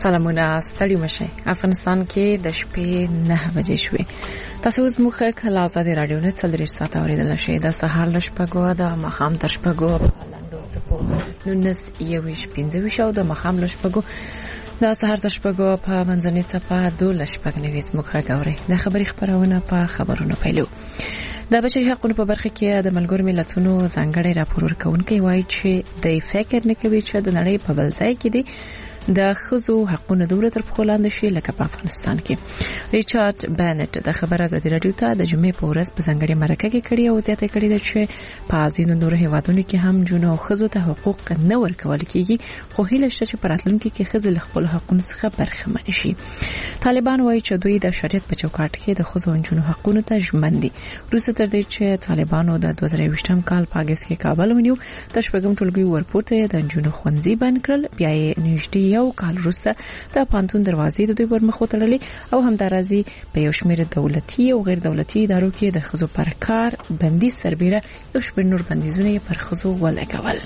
سلامونه ستړي مشه. افغانستان کې د شپې 9 بجې شوې. تاسو اوس مخه کله آزاد رادیو نه 3 ساعت اوریدل شي. د سهار لشپګو د مخام تر شپګو لاندو څپو 19:15 او د مخام لشپګو د سهار تر شپګو په منځنۍ څپه 2:15 مخه غوري. د خبري خبرونه په خبرونو پیلو. د بشري حقوقو په برخه کې د ملګرو ملتونو ځانګړي راپور ورکونکي وایي چې د فکر نه کوي چې د نړۍ په بل ځای کې دي د خزو حقوقو د دولت تر پښو لاندې شي لکه په افغانستان کې. ریچارډ بانټ د خبر ازادي رادیو ته د جمعې په ورځ په ځانګړي مرکه کې کړي او زیاته کړي ده چې په ځینو نورو هیوادونو کې هم جنو خزو ته حقوق نه ورکول کیږي، خو هیله شته چې په راتلونکي کې خزو له خپل حقوقو څخه برخمن شي. طالبان وایي چې دوی د شریعت په چوکاټ کې د خزو او جنو حقوقو ته ژمن دي. روسي تر دې چې طالبانو د 2020 کال په اگست کې کابل ونیو، د شپږم ټولګي ورپورته د جنو خوندزي بند کړل. بیا یې نږدې یو کال وروسته د پانتون دروازې د دوی پر مخ وتړلې او همدارازي په یو شمېر دولتي او غیر دولتي ادارو کې د خزو پر کار بندي سربېره یو شمېر نور بندیزونه پر خزو ولګول.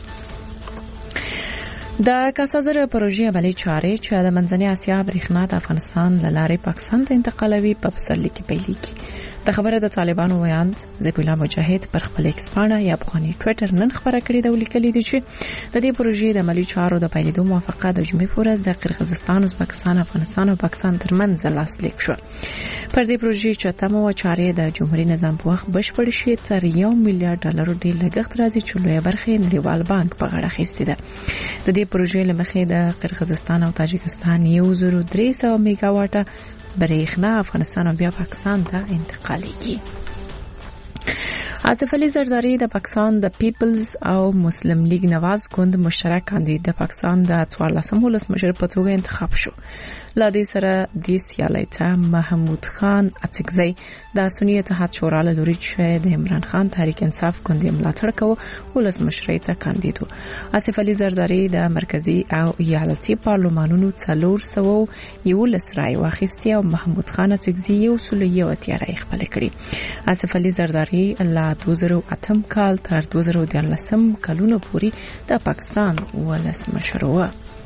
د کاسازر پروژې عملي چارې چې د منځنۍ اسیا برېښنا د افغانستان له لارې پاکستان ته انتقالوي په پسرلي کې پیلېږي. د خبره د طالبانو ویاند ذبیح مجاهد پر خپل ایکس پاڼه یا افغاني ټوئیټر نن خبره کړې ده ولیکلې دي چې د دې پروژې د عملي چارو د پیلېدو موافقه د جمعې په ورځ د قرغیزستان، ازبکستان، افغانستان او پاکستان ترمنځ لاسلیک شو. پر دې پروژې چې تمو چارې د جمهوریت نظام په وخت بشپړ شي تر $1 میلیارډ ډیر لګښت راځي چې لویه برخه نړیوال بانک په غاړه اخیستې ده. د دې پروژې لمخې د قرغیزستان او تاجکستان 1300 میگاواټه برېښنا افغانستان او بیا پاکستان ته انتقالېږي. آصف علي زرداری د پاکستان د پیپلز او مسلم لیگ نواز ګوند مشترک کاندید د پاکستان د 14 ولسمشر په توګه انتخاب شو. لا دې سره د سیالۍ ته محمود خان اڅکزی د سنی اتحاد شورا له لوري چې د عمران خان تحریک انصاف ګوند ملاتړ کوي ولسمشر ته کاندید و. آصف علي زرداری د مرکزی او ایالتي پارلمانونو 411 رای واخیستي او محمود خان اڅکزی 101 رای خپل کړي. آصف علي زرداری له 2008 کال تر 2014 کلونو پورې د پاکستان ولسمشر و.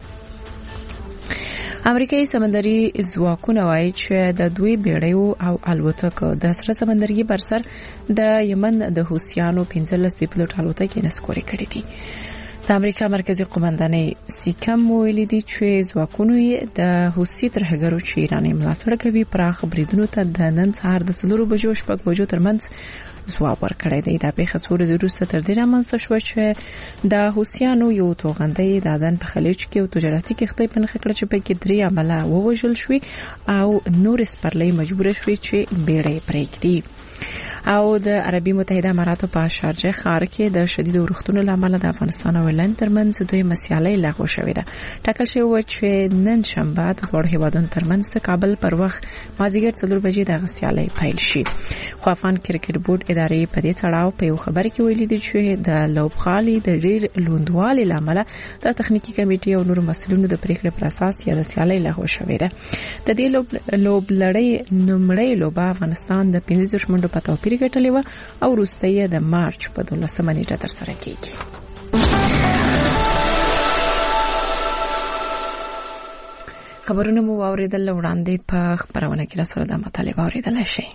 امریکایي سمندري ځواکونه وایي چې د دوی بیړیو او الوتکو د سره سمندري برسر د یمن د حوثیانو 15 پیلوټ الوتکې نسکوري کړې دي. د امریکا مرکزی قومندانۍ سیکم ویلي دي چې ځواکونه د حوثي ترهګرو چې ایران ملاتړ کوي پراخ بریدونو ته د نن سهار د 4 بجو شپږ بجو ترمنځ ځواب ورکړی دی. دا پیښه څو ورځې وروسته تر دې رامنځته شوه چې د حوثیانو یو توغندۍ د اذان په خلیج کې یو تجارتي کښتۍ په نښه کړه چې پکې 3 عمله ووژل شوې او نور سپرلۍ مجبور شوې چې بیړۍ پرېږدي. او د عربي متحده اماراتو په شارجه ښار کې د شدید اورښتونو لامل د افغانستان او ایرلند ترمنځ دوی مسیالۍ لغوه شوې ده. ټاکل شوی و چې نن شنبه د دوه هیوادونو ترمنځ د کابل پر وخت مازیګر 4 بجې د غسیالۍ پیل شي. خو افغان کرکټ بورډ ادارې په دې تړاو په یو خبر کې ویلي دي چې د لوبغالي د ډیر لوندوالي لامل د تخنیکی کمیټې او نور مسؤلینو د پریکړې پر اساس یا د سیالۍ لغوه شوې ده. د دې لوب لړۍ نومړی لوبه افغانستان د 15 منډو په توپیر ګټلې و او وروسته د مارچ په 12 نیټه ترسره کیږي. خبرونه مو اوریدل وړاندې په خبرونه کې سره د مطالبه اوریدل شي.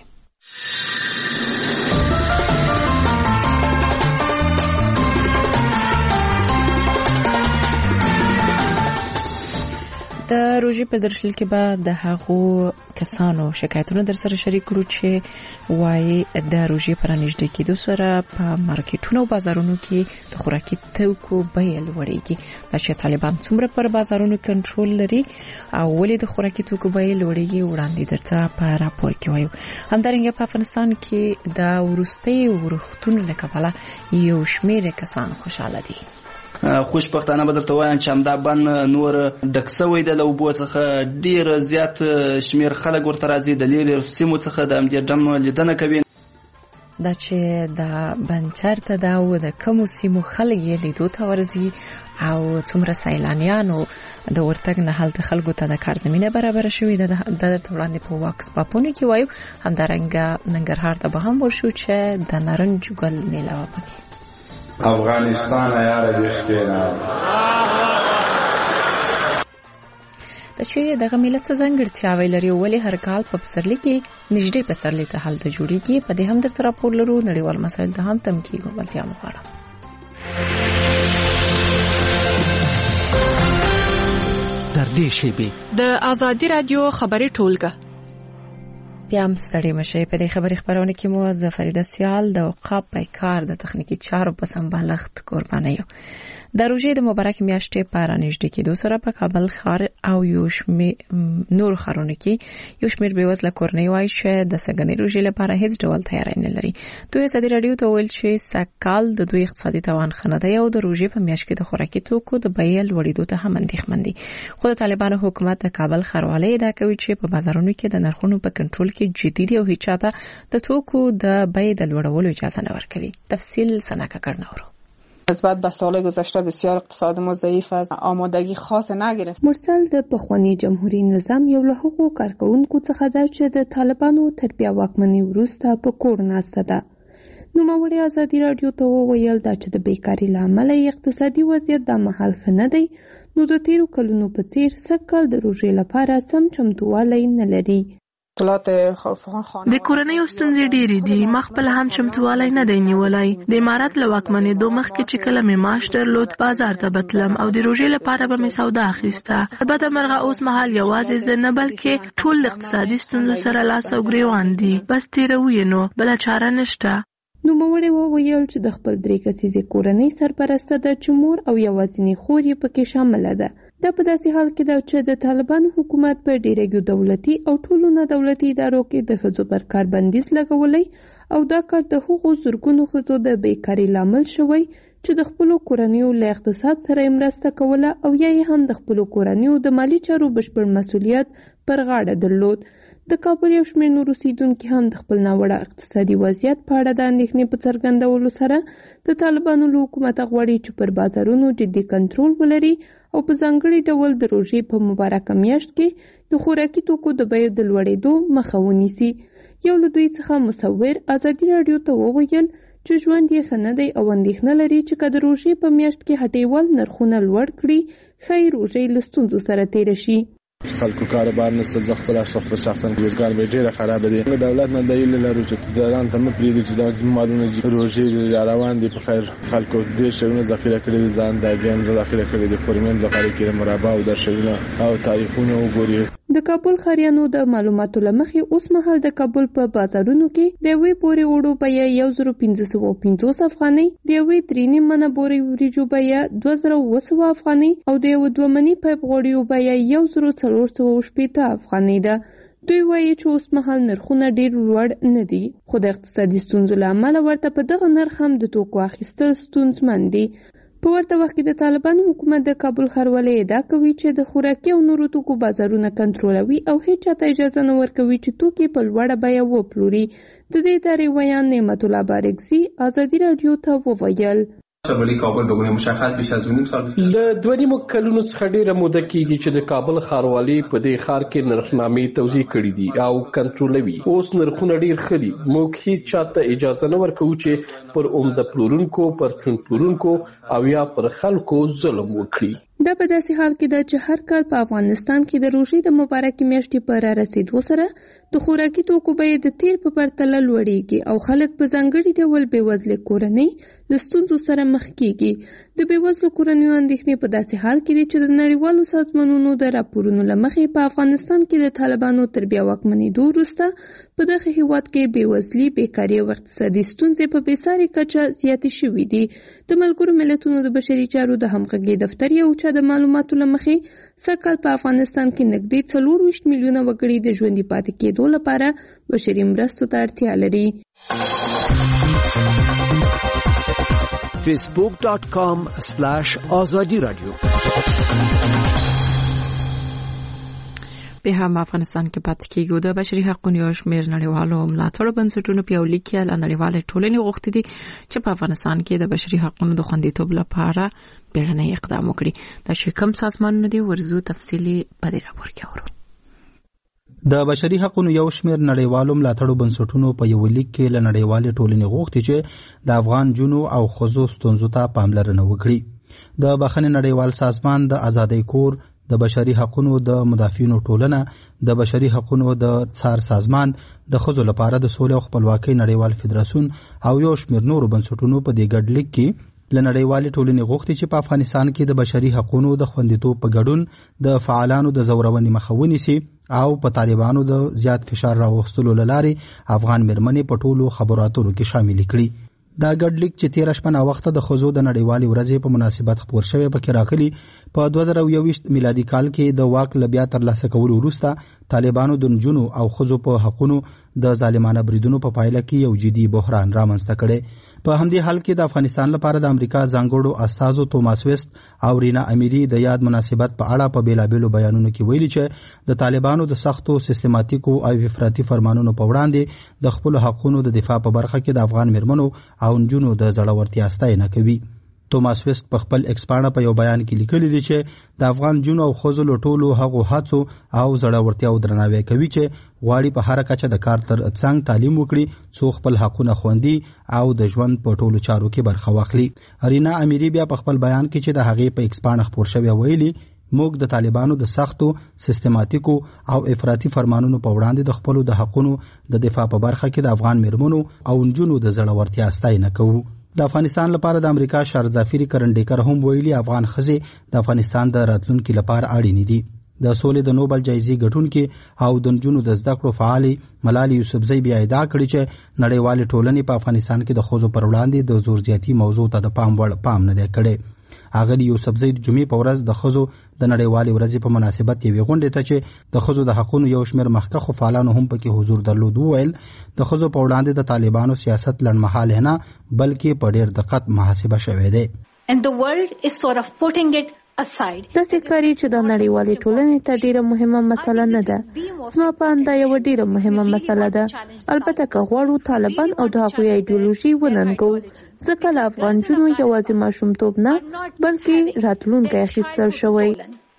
د روژې په درشل کې به د هغو کسانو شکایتونه در سره شریک کړو چې وایي د روژې پر نږدې کېدو سره په مارکیټونو او بازارونو کې د خوراکي توکو بیې لوړېږي. دا چې طالبان څومره پر بازارونو کنټرول لري او ولې د خوراکي توکو بیې لوړېږي وړاندې درته په راپور کې وایو. همدارنګه په افغانستان کې د وروستي اورښتونو له کبله یو شمېر کسان خوشاله دي. خوشبختانه به درته وایم چې همدا بند نور ډک شوی دی. له اوبو څخه ډیر زیات شمیر خلک ورته راځي، د لیرې سیمو څخه د همدې ډم لیدنه کوي. دا چې د بند چېرته ده او د کومو سیمو خلک یې لیدو ته ورځي او څومره سیلانیانو د ورتګ نه هلته خلکو ته د کار زمینه برابر شوې ده. د وړاندې په واکس پاپونو کې وایو. همدارنګه ننګرهار ته به هم ورشو چې د نارنج ګل میله وه پکې. افغانستان یاره بیخکینا. چې دغه ملت څه ځانګړتیاوې لري ولې هر کال په پسرلي کې نږدې پسرلي ته هلته جوړیږي په دې هم درته راپور لرو نړیوال مسایل ته هم تم کیږي بلتیا مو غواړم در دې شیبې د ازادي رادیو خبري ټولګه بیا هم ستړي مشي په دې خبري خبرونه کې مو ظفریده سیال د اوقاف پیکار د تخنیکی چارو په سمبالښت قرباني یو د روژې د مبارک میاشتې په رانږدې کېدو سره په کابل ښار او نور ښارونو کې یو شمېر بېوزله کورنۍ وایي چې د سږنۍ روژې لپاره هیڅ ډول تیاری نه لري دوی ازادي راډیو ته ویل چې سږکال د دوی اقتصادي توان ښه نه دی او د روژې په میاشت کې د خوراکي توکو د بیې لوړېدو ته هم اندېښمن دي خو د طالبانو حکومت د کابل ښاروالۍ ادعا کوي چې په بازارونو کې د نرخونو په کنټرول کې جدي دي او هیڅ چاته د توکو د بیې د لوړولو اجازه نه ورکوي تفصیل سناکه کړنورو نسبت به سال گذشته بسیار اقتصاد ما ضعیف است آمادگی خاص نگرفت مرسل د پخوانی جمهوریت نظام یو له هغو کارکونکو څخه ده چې د طالبانو تر بیا واکمنۍ وروسته په کور ناسته ده نوموړي ازادي راډیو ته وویل دا چې د بیکارۍ له امله اقتصادي وضعیت د مهال ښه نه دی نو د تیرو کلونو په څیر سږکال د روژې لپاره سم چمتووالی نه لري د کورنۍ ستونزې ډېرې دي ما خپل هم چمتووالی نه دی نیولی د امارت له واکمنېدو مخکې چې کله مې معاش درلود بازار ته بتلم او د روژې لپاره به مې سودا اخیسته بده مرغه اوس مهال یوازې زه نه بلکې ټول اقتصادي ستونزو سره لاس او ګریوان دي بس تېروو یې نو بله چاره نشته نوموړي وویل چې د خپل 3 کسیزې کورنۍ سرپرسته ده چې مور او یوازینۍ خور یې پکې شامله ده دا په داسې حال کې ده چې د طالبانو حکومت په ډیرګو دولتي او ټولو نه دولتي ادارو کې د ښځو پر کار بندیز لګولی او دا کار د هغو زرګونو ښځو د بیکارۍ لامل شوی چې د خپلو کورنیو له اقتصاد سره مرسته کوله او یا هم د خپلو کورنیو د مالی چارو بشپړ مسؤلیت پر غاړه درلود د کابل یو شمېر نور اوسیدونکي هم د خپل ناوړه اقتصادي وضعیت په اړه د اندېښنې په څرګندولو سره د طالبانو له حکومته غواړي چې پر بازارونو جدي کنټرول ولري او په ځانګړي ډول د روژې په مبارکه میاشت کې د خوراکي توکو د بیو د لوړېدو مخه ونیسي یو له دوی څخه مصور ازادي راډیو ته وویل چې ژوند یې ښه نه دی او اندېښنه لري چې که د روژې په میاشت کې هټیوال نرخونه لوړ کړي ښایي روژې له ستونزو سره تېره شي خلکو کاروبار نشته زه خپل شخصا روزګار به ډیره خراب دي دولت نه دی لري چې داران ته مپریږي چې د مالونو روزي روان دي په خیر خلکو دې شونه ذخیره کړي ځان د ګیم ذخیره کړي د فورمن ذخیره کړي مربع او درشونه او تاریخونه وګوري د کابل خاریانو د معلوماتو لمخې اوس مهال د کابل په بازارونو کې د یوې پورې وړو بیه 1550 افغانۍ د یوې درېنیم منه بورې وریجو بیه 2700 افغانۍ او د یو 2 منی پیپ غوړیو بیه 1480 افغانۍ ده دوی وایي چې اوس مهال نرخونه ډیر لوړ نه دي خو د اقتصادي ستونزو له امله ورته په دغه نرخ هم د توکو اخیستل ستونزمن دي په ورته وخت کې د طالبانو حکومت د کابل ښاروالۍ ادعا کوي چې د خوراکي او نورو توکو بازارونه کنټرولوي او هیڅ چاته اجازه نه ورکوي چې توکي په لوړه بیه وپلوري د دې ادارې ویان نعمت الله بارکزي ازادي راډیو ته وویل ښاروالۍ کابل بهونه مشخص بیش از 2.5 سال له 2.5 کلونو څخه ډیره موده کېږي چې د کابل ښاروالۍ په دې ښار کې نرخنامې توزیع کړې دي او کنټرولوي اوس نرخونه ډیر ښه دي موږ هیڅ چاته اجازه نه ورکوو چې پر عمده پلورونکو پر ټون پلورونکو او یا پر خلکو ظلم وکړي دا په داسې حال کې ده چې هر کال په افغانستان کې د روژې د مبارکې میاشتې په را رسېدو سره د خوراکي توکو بیې د تیر په پرتله لوړېږي او خلک په ځانګړي ډول بېوزلې کورنۍ له ستونزو سره مخ کېږي د بېوزلو کورنیو اندېښنې په داسې حال کې دي چې د نړیوالو سازمانونو د راپورونو له مخې په افغانستان کې د طالبانو تر بیا واکمنېدو وروسته په دغه هېواد کې بېوزلي بیکاري او اقتصادي ستونزې په بېساري کچه زیاتې شوي دي د ملګرو ملتونو د بشري چارو د همغږۍ دفتر یو د معلوماتو لمخې سږکال په افغانستان کې نږدې 24 میلیونه وګړي د ژوندي پاتې کېدو لپاره بشري مرستو ته اړتیا لري facebook.com/azadi radio به هم افغانستان کې پاتې کېږي د بشري حقوقو یو شمېر نړیوالو ملاتړو بنسټونو په یو لیک کې له نړیوالې ټولنې غوښتي دي چې په افغانستان کې د بشري حقوقو د خوندیتوب لپاره بیړنی اقدام وکړي دا شکم سازمانونه دي ورزو تفصیلی په دې راپور کې اورو د بشري حقوقو یو شمېر نړیوالو ملاتړو بنسټونو په یو لیک کې له نړیوالې ټولنې غوښتي چې د افغان جنو او ښځو ستونزو ته پاملرنه وکړي د بخښنې نړیوال سازمان د آزادۍ کور د بشري حقوقو د مدافعینو ټولنه، د بشري حقوقو د څار سازمان، د ښځو لپاره د سولې او خپلواکۍ نړیوال فدراسیون او یو شمېر نورو بنسټونو په دې ګډ لیک کې له نړیوالې ټولنې غوښتي چې په افغانستان کې د بشري حقوقو د خوندیتوب په ګډون د فعالانو د زورونې مخه ونیسي او په طالبانو د زیات فشار راوستلو له لارې افغان مېرمنې په ټولو خبرو اترو کې شامل کړي. دا ګډ لیک چې 13 شپه وخت د ښځو د نړیوالې ورځې په مناسبت خپور شوی پکې راغلي په 2021 میلادي کال کې د واک لبیا ترلاسه کولو وروسته طالبانو د نجونو او ښځو په حقوقو د ظالمانه بریدونو په پایله کې یو جدي بحران رامنځته کړي. په همدې حال کې د افغانستان لپاره د امریکا ځانګړو استازو توماس ویسټ او رینا امیری د یاد مناسبت په اړه په بیلابېلو بیانونو کې ویلي چې د طالبانو د سختو سیستماتیکو او افراطي فرمانونو په وړاندې د خپل حقوقو د دفاع په برخه کې د افغان مېرمنو او نجونو د زړورتیا ستاینه کوي. توماس ویسټ په خپل ایکس پاڼه په یو بیان کې لیکلي دي چې د افغان جنو او ښځو له ټولو هغو هڅو او زړورتیا او درناوی کوي چې غواړي په هر کچه د کار تر څنګ تعلیم وکړي څو خپل حقونه خوندي او د ژوند په ټولو چارو کې برخه واخلي. رینا امیری بیا په خپل بیان کې چې د هغې په ایکس پاڼه خپور شوی ویلي موږ د طالبانو د سختو سیستماتیکو او افراطي فرمانونو په وړاندې د خپلو د حقونو د دفاع په برخه کې د افغان مېرمنو او نجونو د زړورتیا ستاینه کوو. د افغانستان لپاره د امریکا شارزافیری کرنډیکر هم ویلي افغان ښځې د افغانستان د راتلونکي لپاره اړینې دي. د سولې د نوبل جایزې ګټونکي او د نجونو د زده کړو فعالي ملالي یوسفزۍ بیا ادعا کړې چې نړیوالې ټولنې په افغانستان کې د ښځو پر وړاندې د زور زیاتي موضوع ته د پام وړ پام نه دی کړی. اغلی یوسفزۍ د جمعې په ورځ د ښځو د نړیوالې ورځې په مناسبت یوې غونډې ته چې د ښځو د حقوقو یو شمېر مخکښو فعالانو هم پکې حضور درلود وویل د ښځو په وړاندې د طالبانو سیاست لنډمهاله نه بلکې په ډېر دقت محاسبه شوی دی. داسې ښکاري چې دا نړیوالې ټولنې ته ډیره مهمه مسله نه ده. زما په اند دا یوه ډیره مهمه مسله ده. البته که غواړو طالبان او د هغوی ایډیولوژي وننګو، ځکه له افغان جنو یوازې ماشومتوب نه بلکې راتلونکی اخیستل شوی.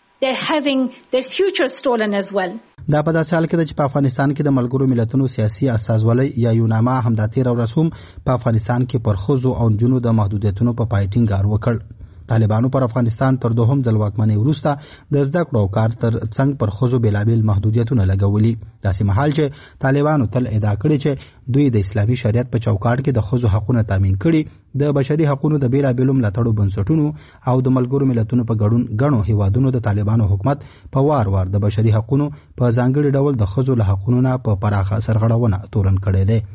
دا په داسې حال کې ده چې په افغانستان کې د ملګرو ملتونو سیاسي استازولۍ یا یوناما همدا تېره ورځ هم په افغانستان کې پر ښځو او نجونو د محدودیتونو په پای ټینګار وکړ. طالبانو پر افغانستان تر دوهم ځل واکمنۍ وروسته د زده کړو او کار تر څنګ پر ښځو بېلابېل محدودیتونه لګولي. داسې مهال چې طالبانو تل ادعا کړې چې دوی د اسلامي شریعت په چوکاټ کې د ښځو حقونه تامین کړي، د بشري حقوقو د بېلابېلو ملاتړو بنسټونو او د ملګرو ملتونو په ګډون ګڼو هیوادونو د طالبانو حکومت په وار وار د بشري حقوقو په ځانګړي ډول د ښځو له حقونو نه په پراخه سرغړونه تورن کړی دی.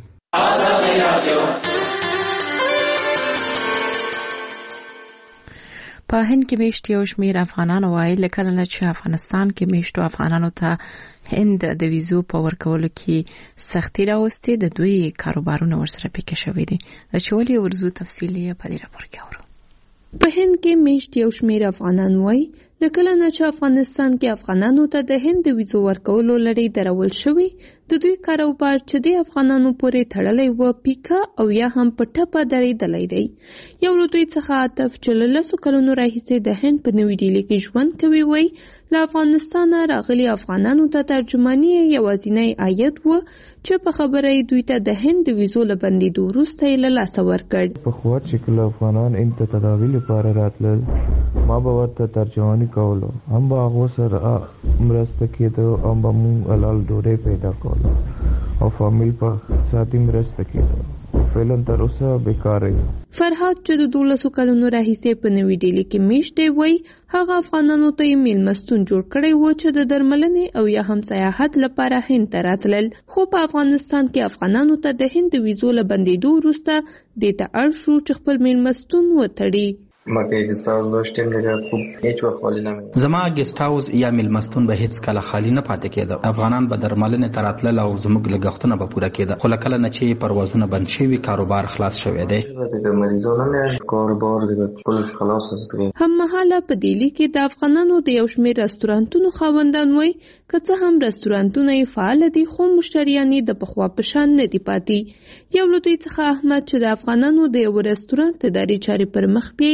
په هند کې میشت یو شمېر افغانانو وایي کله چې افغانستان کې میشتو افغانانو ته هند د ویزو په ورکولو کې سختي راوستي، د دوی کاروبارونه ورسره پیکه شوي دي. د چولې ورزو تفصیلي په دې راپور کې اورو. په هند کې میشت یو شمېر افغانان وایي د کله نه چې افغانستان کې افغانانو ته د هند د ویزو ورکولو لړۍ درول شوې، د دوی کاروبار چې د افغانانو پورې تړلی و پیکه او یا هم په ټپه درېدلی دی. یو له دوی څخه عاطف چې له 10 کلونو راهیسې د هند په نوي ډیلي کې ژوند کوي وایي له افغانستانه راغلي افغانانو ته ترجماني یوازینی عاید و چې په خبره یې دوی ته د هند د ویزو له بندېدو وروسته یې له لاسه ورکړ. پخوا چې کله افغانان هند ته تداوي لپاره راتلل، ما به ورته ترجماني کولو، هم به هغو سره مرسته کېدو، هم به مونږ حلال ډوډۍ پیدا کولو او فامیل په ساتي مرسته کېدو. فعلا تر اوسه بیکاره یم. فرهاد چې د 12 کلونو راهیسې په نوي ډیلي کې میشت دی وایي هغه افغانانو ته یې میلمستون جوړ کړی و چې د درملنې او یا هم سیاحت لپاره هند ته راتلل، خو په افغانستان کې افغانانو ته د هند د ویزو له بندېدو وروسته دې ته اړ شو چې خپل میلمستون وتړي. مکه گست هاوس داشتیم دیگه خوب هیچ وقت خالی نمیشه. زما گست هاوس یا میلمستون به هیڅ کله خالی نه پاتې کېده. افغانان به درملنې ته راتلل او زموږ لګښتونه به پوره کېده، خو کله نه چې پروازونه بند شوي کاروبار خلاص شوی دی. کاروبار دیگه کلش خلاص است. هممهاله په ډیلي کې د افغانانو د یو شمېر رستورانتونو خاوندان وایي که څه هم رستورانتونه یې فعال دي خو مشتریان یې د پخوا په شان نه دي پاتې. یو له دوی څخه احمد چې د افغانانو د یو رستورانت اداري چارې پر مخ بیایي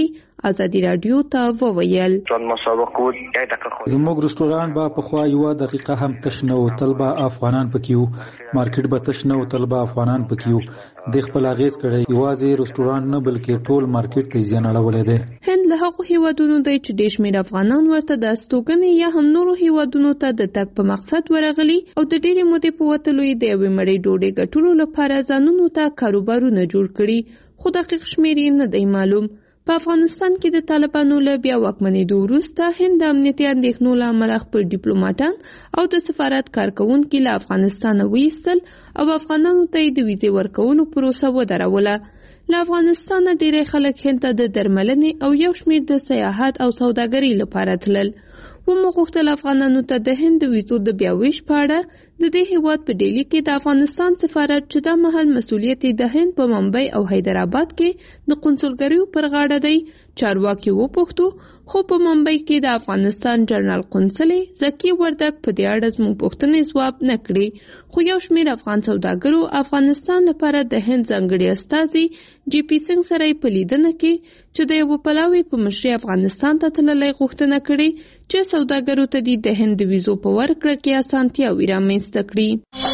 ازادي رادیو ته وویل زموږ رستوران به په خوا یو دقیقه هم تش نه او طلبه افغانان پکيو مارکیټ به تش نه او طلبه افغانان پکيو د خپل اغیز کړي یوازې رستوران نه بلکې ټول مارکیټ ته زیان اړولې ده. هند له هغو هیوادونو دی چې ډېر شمېر افغانان ورته د استوګنې یا هم نورو هیوادونو ته د تګ په مقصد ورغلي او د ډېرې مودې په وتلو یې د یوې مړۍ ډوډۍ ګټلو لپاره ځانونو ته کاروبارونه جوړ کړي، خو دقیق شمېر یې نه دی معلوم. په افغانستان کې د طالبانو له بیا واکمنېدو وروسته هند د امنیتي اندېښنو له امله خپل ډیپلوماټان او د سفارت کارکوونکي له افغانستانه وایستل او افغانانو ته یې د ویزې ورکولو پروسه ودروله. له افغانستانه ډېری خلک هند ته د درملنې او یو شمېر د سیاحت او سوداګرۍ لپاره تلل. ومو غوښتل افغانانو ته د هند د ویزو د بیا ویش په اړه د دې هیواد په ډیلي کې د افغانستان سفارت چې دا مهال مسؤلیت د هند په ممبئی او حیدرآباد کې د قونسلګریو پر غاړه دی چارواکي وپوښتو، خو په ممبئی کې د افغانستان جنرال قونسل زکی وردک په دې اړه زموږ پوښتنې ځواب نه کړې. خو یو شمېر افغان سوداګرو افغانستان لپاره د هند ځانګړي استازي جی پی سنګ سره په لیدنه کې چې د یو پلاوي په مشرۍ افغانستان ته تللی غوښتنه کړې چې سوداګرو ته د هند د ویزو په ورکړه کې اسانتیاوې رامنځته کړي.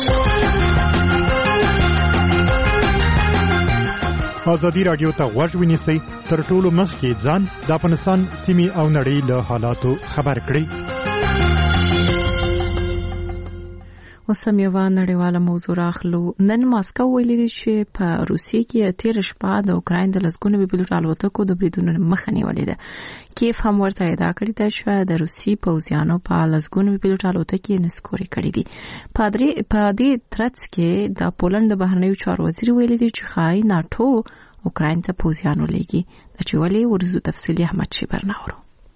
ازادي رادیو ته غوږ ونیسئ، تر ټولو مخکې ځان د افغانستان سیمې او نړۍ له حالاتو خبر کړئ. اوس هم یوه نړیواله موضوع راخلو. نن ماسکو ویلي دي چې په روسیې کې تېره شپه د اوکراین د لسګونو بې پیلوټ الوتکو د بریدونو مخه نیولې ده. کیف هم ورته ادعا کړې ده چې د روسي پوځیانو په لسګونو بې پیلوټ الوتکې نسکورې کړې دي. په دې ترڅ کې د پولند د بهرنیو چارو وزیر ویلي دي چې ښایي ناټو اوکراین ته پوځیان ولېږي. د چې ولې ورزو تفصیلي احمد شیبر ناورو.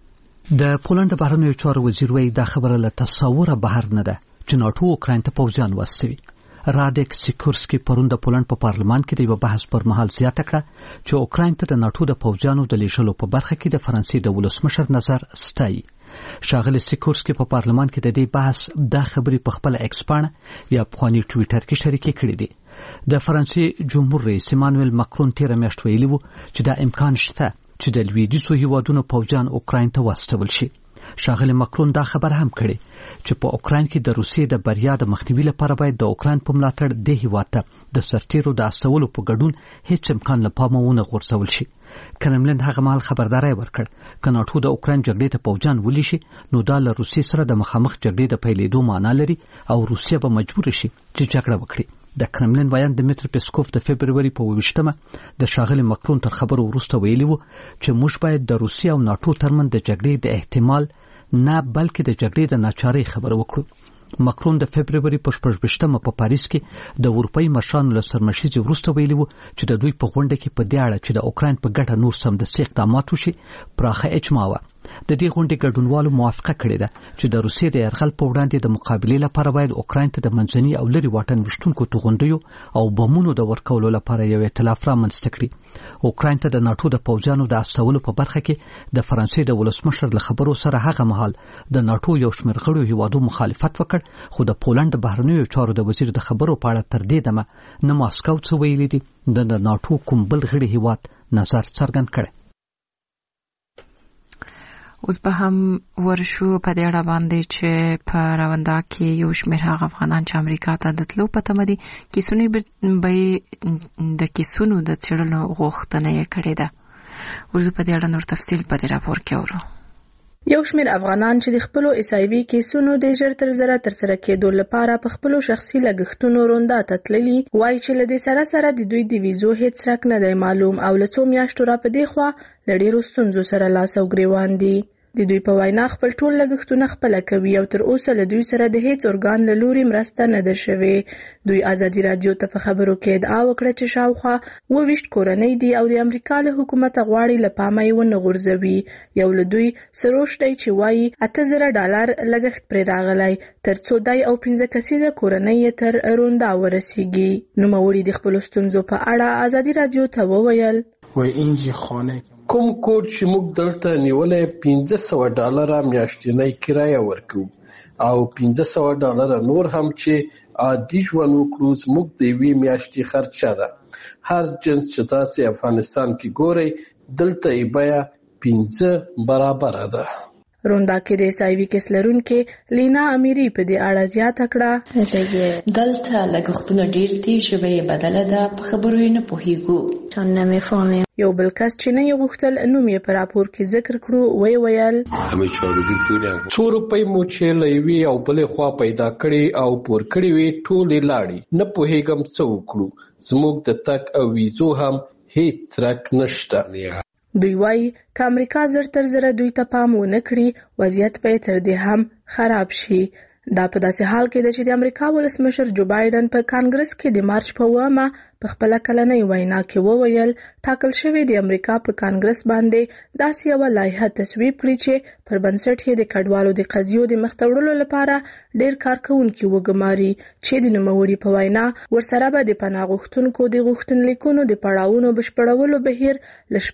د پولند د بهرنیو چارو وزیر وایي دا خبره له تصوره بهر نه ده چې ناټو اوکراین ته پوځیان واستوي. رادک سیکورسکي پرون د پولند په پارلمان کې د یو بحث پر مهال زیاته کړه چې اوکراین ته د ناټو د پوځیانو د لیږلو په برخه کې د فرانسې د ولسمشر نظر ستایي. ښاغلي سیکورسکي په پارلمان کې د دې بحث د خبرې په خپل ایکس پاڼه یا پخواني ټویټر کې شریکې کړې دي. د فرانسې جمهور رئیس ایمانوئل ماکرون تېره میاشت ویلي و چې دا امکان شته چې د لویدیځو هیوادونو پوځیان اوکراین ته واستول شي. ښاغلي ماکرون دا خبر هم کړی چې په اوکراین کې د روسیې د بریا د مخنیوي لپاره باید د اوکراین په ملاتړ د هیواد ته د سرتیرو د استولو په ګډون هیڅ امکان له پامه ونه غورځول شي. کرملین هغه مهال خبرداری ورکړ که ناټو د اوکراین جګړې ته پوځیان ولیږي نو دا له روسیې سره د مخامخ جګړې د پیلېدو معنا لري او روسیه به مجبور شي چې جګړه وکړي. د کرملین ویان دمیتر پیسکوف د فبروري په 28مه د ښاغلي ماکرون تر خبرو وروسته ویلي و چې موږ باید د روسیې او ناټو ترمنځ د جګړې د احتمال نه بلکې د جګړې د ناچارۍ خبره وکړو. ماکرون د فبروري په 28مه په پاریس کې د اروپایي مشرانو له سرمشیزې وروسته ویلي و چې د دوی په غونډه کې په دې اړه چې د اوکراین په ګټه نور سمدستي اقدامات وشي پراخه اجماع وه. د دې غونډې ګډونوالو موافقه کړې ده چې د روسیې د یرغل په وړاندې د مقابلې لپاره باید اوکراین ته د منځني او لرې واټن ویشتونکو توغندیو او بمونو د ورکولو لپاره یو ائتلاف رامنځته کړي. اوکراین ته د ناټو د پوځیانو د استولو په برخه کې د فرانسې د ولسمشر له خبرو سره هغه مهال د ناټو یو شمېر غړو هیوادو مخالفت وکړ، خو د پولند د بهرنیو چارو د وزیر د خبرو په اړه تر دې دمه نه ماسکو څه ویلي دي د ناټو کوم بل غړي هیواد نظر څرګند کړي. اوس به هم ورشو په دې اړه باندې چې په روندا کې یو شمېر هغه افغانان چې امریکا ته د تلو په تمه دي کیسونو د څېړلو غوښتنه یې کړې ده. ورځو په دې اړه نور تفصیل په دې راپور کې اورو. یو شمېر افغانان چې د خپلو ایسایوي کیسونو د ژر تر ژره ترسره کېدو لپاره په خپلو شخصي لګښتونو روندا ته تللي وایي چې له دې سره د دوی د ویزو هیڅ رک نه دی معلوم او له څو میاشتو را په دې خوا له ډېرو ستونزو سره لاس او ګریوان دي. د دوی په وینا خپل ټول لګښتونه خپله کوي او تر اوسه له دوی سره د هیڅ ارګان له لوري مرسته نه ده شوې. دوی ازادي رادیو ته په خبرو کې ادعا وکړه چې شاوخوا 22 کورنۍ دي او د امریکا له حکومته غواړي له پامه یې ونه غورځوي. یو له دوی سروش دی چې وایي $8,000 لګښت پرې راغلی تر څو دی او 15 کسیزه کورنۍ یې تر روندا ورسیږي. نوموړي د خپلو ستونزو په اړه ازادي رادیو ته وویل کوم کوډ چې موږ دلته نیولې $500 میاشتنی کرایه ورکو او $500 نور هم چې عادي ژوند وکړو زموږ د یوې میاشتې خرچه ده. هر جنس چې تاسو افغانستان کې ګورئ دلته یې بیه 15 برابره ده. روندا کې د ایسایوي کیس لرونکې لینا امیری په دې اړه زیاته کړه. دلته لګښتونه ډیر دي، ژبه یې بدله ده، په خبرو یې نه پوهیږو. یو بل کس چې نه یې غوښتل نوم یې په راپور کې ذکر کړو ویل 2 روپۍ مو چې له یوې او بلې خوا پیدا کړې او پور کړې وې ټولې لاړې. نه پوهیږم څه وکړو، زموږ د تګ او ویزو هم هیڅ څرک نشته. دوی وایي که امریکا زر تر زره دوی ته پام ونه کړي وضعیت به تر دې هم خراب شي. دا په داسې حال کې ده چې د امریکا ولسمشر جو بایدن په کانګرس کې د مارچ په 9 په خپل کلنۍ وینا کې وویل ټاکل شوی د امریکا په کانګرس باندې داسې یو لایحه تصویب کړي چې پر بنسټ یې د کډوالو د قضیو د مخ ته وړلو لپاره ډیر کارکونکي وګماري چې د نوموړي په وینا ورسره به د پناه غوښتونکو د غوښتنلیکونو د پړاوونو بشپړولو بهیر له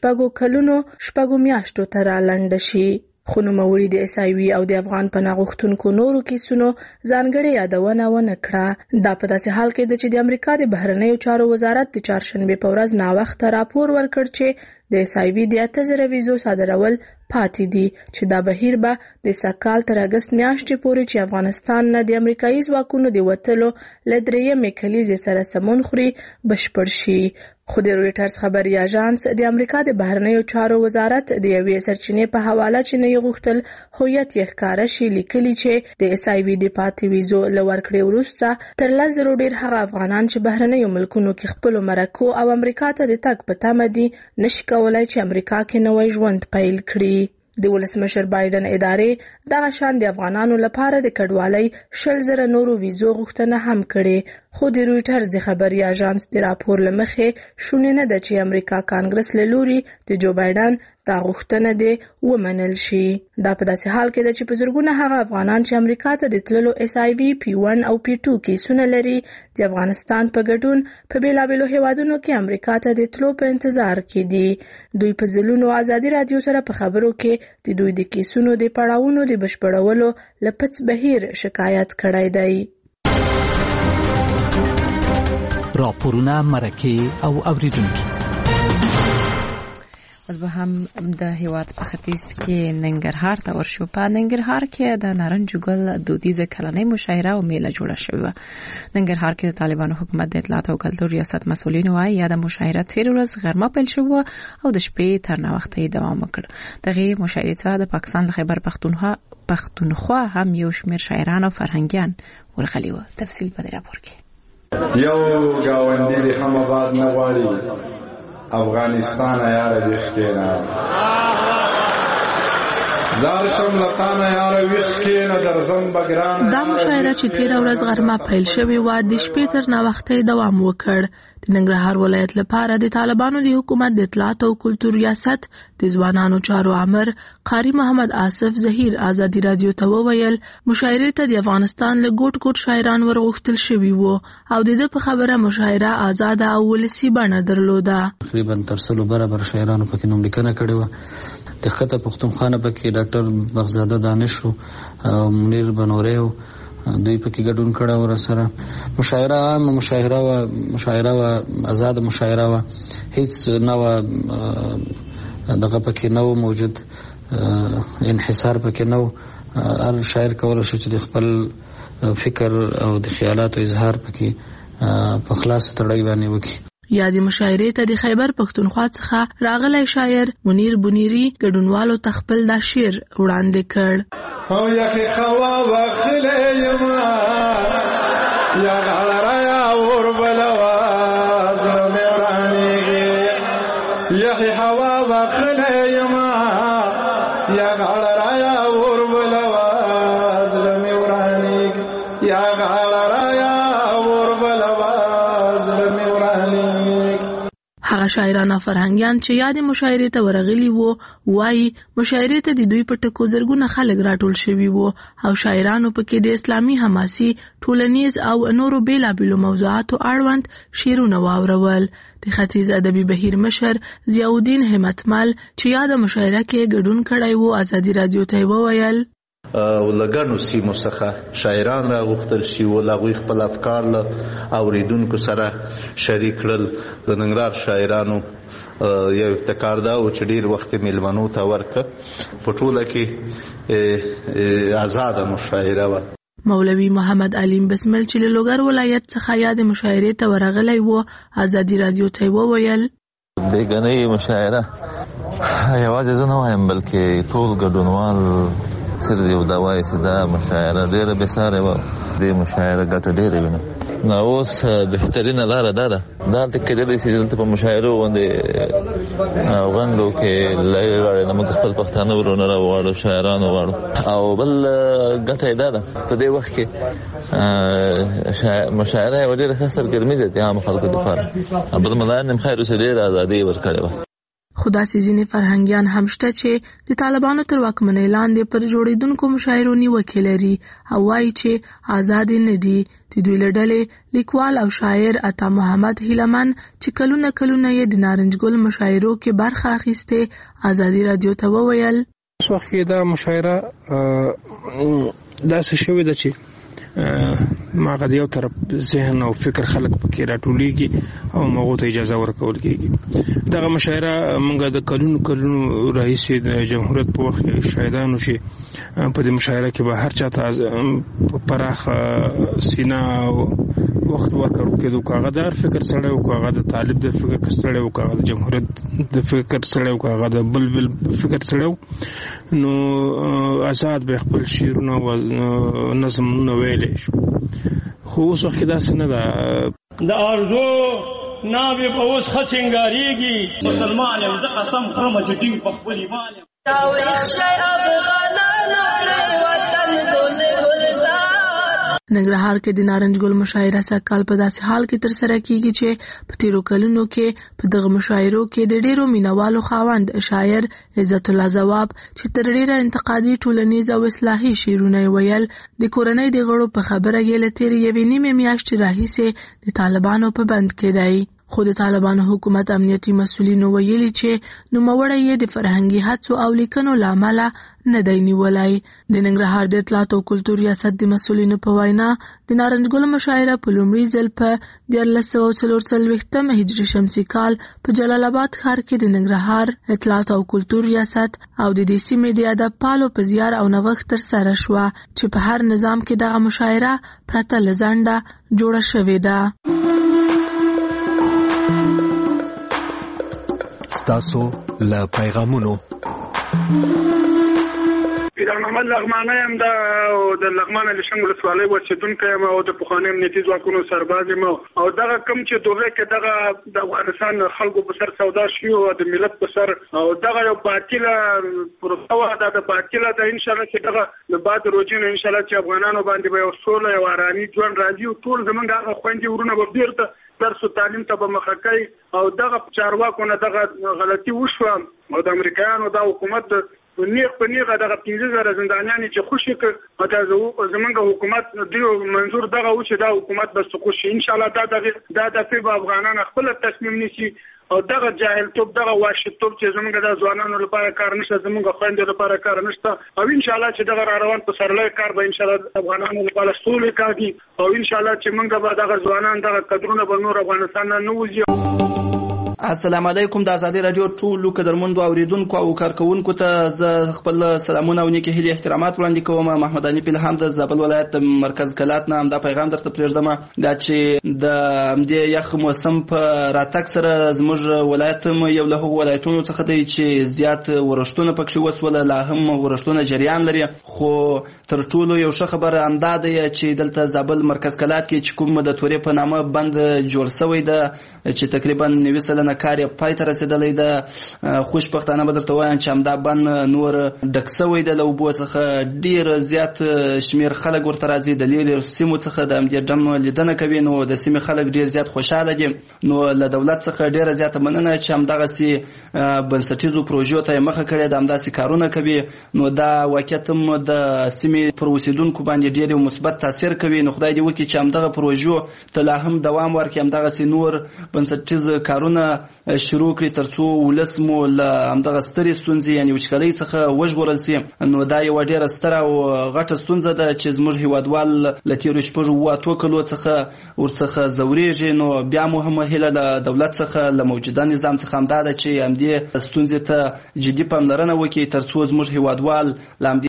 6 میاشتو ته رالنډ شي. خو نوموړي د ایسایوي او د افغان پناه غوښتونکو نورو کیسونو ځانګړې یادونه ونه کړه. دا په داسې حال کې ده چې د امریکا د بهرنیو چارو وزارت د چهارشنبې په ورځ ناوخته راپور ورکړ چې د ایسایوي د 8000 ویزو صادرول پاتې دي چې دا بهیر به د سکال تر اگست میاشتې پورې چې افغانستان نه د امریکایي ځواکونو د وتلو له 3 کلیزې سره سمون خوري بشپړ شي. خو د رویټرز خبري اژانس د امریکا د بهرنیو چارو وزارت د یوې سرچینې په حواله چې نه یې غوښتل هویت یې ښکاره شي لیکلي چې د ایسایوي د پاتې ویزو له ورکړې وروسته تر 10,000 ډیر هغه افغانان چې بهرنیو ملکونو کې خپلو مرکو او امریکا ته د تګ په تمه دي نشي کولای چې امریکا کې نوی ژوند پیل کړي. د ولسمشر بایدن ادارې دغه شان د افغانانو لپاره د کډوالۍ 10,000 نورو ویزو غوښتنه هم کړې. خو د رویټرز د خبري اژانس د راپور له مخې شونې نه ده چې امریکا کانګرس له لوري د جو بایدن دا غوښتنه دې ومنل شي. دا په داسې حال کې ده چې په زرګونه هغه افغانان چې امریکا ته د تللو ایسایوي P1 او P2 کیسونه لري د افغانستان په ګډون په بیلابیلو هیوادونو کې امریکا ته د تللو په انتظار کې دي. دوی په ځلونو ازادي رادیو سره په خبرو کې د دوی د کیسونو د پړاوونو د بشپړولو لپس بهیر شکایت کړی دی. راپورونه مرکه او اوریدونکي اوس به هم د هیواد په ختیځ کې ننګرهار ته ورشو. په ننګرهار کې د نارنج ګل دودیزه کلنۍ مشاعره او میله جوړه شوې وه. ننګرهار کې د طالبانو حکومت د اطلاعات او کلتور ریاست مسؤلین وایي یا د مشاعره تیر ورځ غرمه پیل شوه او د شپې تر ناوخته دوام وکړ. دغه مشاعرې ته د پاکستان له خیبر پختونخوا هم یو شمېر شاعران او فرهنګیان ورغلي وو. تفصیل په دې راپور کې. یو گاونډي د حماباد نه غواړي افغانستان یار ویخ کېنا زار شم لطانه یار ویخ کېنا درزم بګران. دا مشاعره چې تیر ورځ غرمه پیل شوې و د شپې تر ناوخته دوام وکړ. د ننګرهار ولایت لپاره د طالبانو د حکومت د اطلاعات او کلتور ریاست د ځوانانو چارو امر قاری محمد آصف ظهیر ازادي رادیو ته وویل مشاعره ته د افغانستان له ګوټ ګوټ شاعران ورغوښتل شوي وو او د دې په خبره مشاعره آزاده او ولسي بڼه درلوده. تقریبا تر 100 برابر شاعرانو پکې نوملیکنه کړې وه. د خطه پښتونخوا پکې ډاکټر بغزاده دانش او منیر بنوریو دوی پکې ګډون کړه ور سره. مشاعره و آزاد مشاعره و هیڅ نو دغه پکې نو موجود انحصار پکې نو. هر شاعر کولای شي چې خپل فکر او د خیالاتو اظهار پکې په خلاص تړای باندې وکړي. یا د مشاعرې ته د خیبر پختونخوا څخه راغلی شاعر منیر بنيري ګډونوالو تخپل دا شعر وړاندې کړ. او یخی خوا وخلی یما یا غلرا یا وربلوا زرمی ورانیگی یخی خوا وخلی یما یا غلرا یا وربلوا زرمی ورانیگی یا غلرا یا وربلوا زرمی ورانیگی. هغه شاعران او فرهنګیان چې یاد مشاعرې ته ورغلي وو وایي مشاعرې ته د دوی په ټکو زرګونه خلک راټول شوي وو او شاعرانو پکې د اسلامي حماسي ټولنیز او نورو بیلابیلو موضوعاتو اړوند شعرونه واورول. د ختیځ ادبي بهیر مشر ضیاءالدین همتمل چې یاد مشاعره کې ګډون کړی وو ازادي رادیو ته وویل ولګنو سیمو څخه شاعران راغوښتل شي او هغوی خپل افکار له اوریدونکو سره شریک کړل. د ننګرهار شاعرانو یو ابتکار دا و چې ډیر وخت میلمنو ته ورکړه، په ټوله کې آزاده مشاعره وه. مولوي محمد علیم بسمل چې له لوګر ولایت څخه یاد مشاعرې ته ورغلی و، ازادي رادیو ته وویل بیګنۍ مشاعره یوازې زه نه وایم بلکې ټول ګډونوال سر یو دا وایي چې دا مشاعره ډېره بېسارې وه، دې مشاعره ګټه ډېره وینم. نو اوس بهترینه لاره دا ده، دلته کېدلی شي دلته په مشاعرو غوندې غونډو کې لرې لاړې نه موږ خپل پښتانه ورونه راوغواړو، شاعران وغواړو. او بل ګټه یې دا ده په دې وخت کې مشاعره یوه ډېره ښه سرګرمي ده د عامو خلکو دپاره. عبدالمنان خیر اوسې ډېره ازادي یې ورکړې وه. خو داسې ځینې فرهنګیان هم شته چې د طالبانو تر واکمنۍ لاندې پر جوړېدونکو مشاعرو نیوکې لري او وایي چې آزادې نه دي. د دوی له ډلې لیکوال او شاعر عطا محمد هیلمن چې کلونه یې د نارنج ګل مشاعرو کې برخه اخیستې، ازادي رادیو ته وویل اوس وخت کې دا مشاعره داسې شوې ده چې ماغه د یو طرف ذهن او فکر خلک پکې راټولېږي او مغو ته اجازه ورکول کېږي. دغه مشاعره موږ د کلونو راهیسې د جمهوریت په وخت کې شاهدانو چې په دې مشاعره کې به هر چا ته پراخ سینه وخت ورکړو کېدو، کاغذدار فکر سره او کاغذ د طالب د فکر سره او کاغذ د جمهوریت د فکر سره او کاغذ د بلبل فکر سره، نو آزاد به خپل شعرونه او نظمونه ویلې شو. خو اوس وخت داسې نه ده. د ارزو ناوې په اوس ښه سینګارېږي، مسلمان یم زه قسم خورم چې ټینګ په خپل ایمان یم. ننګرهار کې د نارنج ګل مشاعره سږکال په داسې حال کې ترسره کیږي چې په تیرو کلونو کې په دغه مشاعرو کې د ډیرو مینوالو خاوند شاعر عزت الله ځواب چې تر ډیره انتقادي ټولنیز او اصلاحي شعرونه ویل، د کورنۍ د غړو په خبره یې له تیرې یوې نیمې میاشتې راهیسې د طالبانو په بند کې دی. خو د طالبانو حکومت امنیتي مسؤلینو ویلي چې نوموړی یې د فرهنګي هڅو او لیکنو له امله نه دی نیولی. د ننګرهار د اطلاعات او کلتور ریاست د مسؤلینو په وینا د نارنج ګل مشاعره په لومړي ځل په 1444 هجري شمسي کال په جلال آباد ښار کې د ننګرهار اطلاعات او کلتور ریاست او د دې سیمې د ادب پالو په زیار او نوښت ترسره شوه چې په هر نظام کې دغه مشاعره پرته له ځنډه جوړه شوې ده. ستاسو له پیغامونو محمد لغمانه یم د لغمان لشنګ ولسوالۍ اوسېدونکی یم او د پخواني امنیتي ځواکونو سرباز یم او دغه کوم چې دوغه کې دغه د افغانستان خلکو په سر سودا شي او د ملت په سر او دغه یو باطله پروسه ده، د باطله ده. ان شاء الله چې دغه د بعد روزینه ان شاء الله چې افغانانو باندې به یو سوله او آرامي ژوند راځي او ټول زمونږ هغه خويندې ورونه به بیرته درس او تعلیم ته به مخه کوي او دغه چارواکو نه دغه غلطي وشوه او د امریکایانو د حکومت نیغ په نیغه دغه 15000 زندانیان چې خوشي کړ او زمونږ حکومت دیو منظور دغه و چې دا حکومت به سقوط شي. ان شاء الله دا د افغانان خپل تصمیم نیسي او دغه جاهلتوب دغه واشتوب چې زمونږ د ځوانانو لپاره کار نشته، زمونږ خويندو لپاره کار نشته او ان شاء الله چې دغه روان په سرلوی کار به ان شاء الله افغانانو لپاره سولې کوي او ان شاء الله چې موږ به دغه ځوانان دغه قدرونه به نور افغانستان نه وځي. السلام علیکم. د ازادي رادیو ټولو قدرمنو اوریدونکو او کارکونکو ته زه خپل سلامونه او نیکه هیلې احترامات وړاندې کوم. محمد علي پیلهام د زابل ولایت مرکز کلات نه دا پیغام درته پرېږدم دا چې د دې یخ موسم په راتګ سره زموږ ولایت یو له ولایتونو څخه دی چې زیات ورښتونه پکې وسول، لا هم ورښتونه جریان لري. خو تر ټولو یو ښه خبر امدا ده چې دلته زابل مرکز کلات کې چې کوم د تورې په نامه بند جوړ شوی ده چې تقریبا 90 کار یې پای ته رسیدلی ده. خوشبختانه به درته وایم چې همدا بند نور ډک شوی ده له اوبو څخه. ډېر زیات شمېر خلک ورته راځي د لرې سیمو څخه د همدې ډم لیدنه کوي، نو د سیمې خلک ډېر زیات خوشحاله دي. نو له دولت څخه ډېره زیاته مننه چې همدغسې بنسټیزو پروژو ته یې مخه کړې ده، همداسې کارونه کوي. نو دا واقعیت هم د سیمې پر اوسېدونکو باندې ډېر مثبت تاثیر کوي. نو خدای دې وکړي چې همدغه پروژو ته لا هم دوام ورکړي، همدغسې نور بنسټیز کارونه شروع کړي ترڅو ولس مو له همدغه سترې ستونزې یعنې وچکالۍ څخه وژغورل سي. نو دا یوه ډېره ستره او غټه ستونزه ده چې زموږ هیوادوال له تېرو 6-8 کلو څخه ورڅخه ځورېږي. نو بیا مو هم هیله له دولت څخه له موجوده نظام څخه همدا ده چې همدې ستونزې ته جدي پاملرنه وکړي ترڅو زموږ هیوادوال له